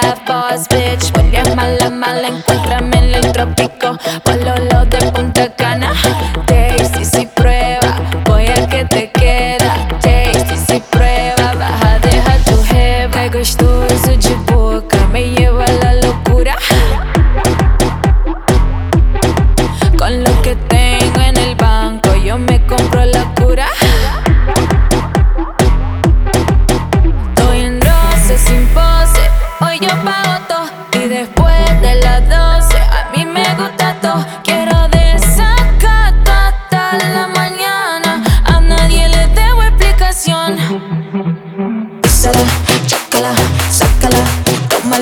bad boss bitch. Hueles mala, mala, encuéntrame en el trópico. Pololo de Punta Cana. Tasty, si prueba, voy a que te queda. Tasty, si prueba, vas a dejar tu jeva. Qué gostoso de boca, me lleva a la locura. Con lo que tengo en el banco, yo me compro la cura. Estoy en roce, sin pose, hoy yo pago todo. Y después de las 2